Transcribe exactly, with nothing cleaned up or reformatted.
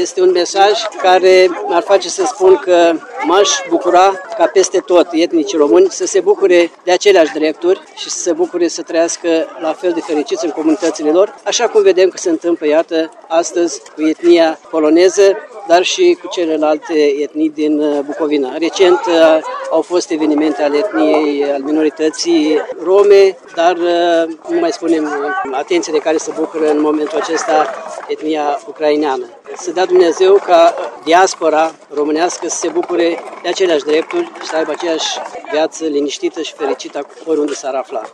Este un mesaj care m-ar face să spun că m-aș bucura ca peste tot etnicii români să se bucure de aceleași drepturi și să se bucure să trăiască la fel de fericiți în comunitățile lor, așa cum vedem că se întâmplă, iată, astăzi cu etnia poloneză, dar și cu celelalte etnii din Bucovina. Recent au fost evenimente ale etniei, al minorității rome, dar nu mai spunem atenție de care se bucură în momentul acesta etnia ucraineană. Să dea Dumnezeu ca diaspora românească să se bucure de aceleași drepturi și să aibă aceeași viață liniștită și fericită oriunde s-ar afla.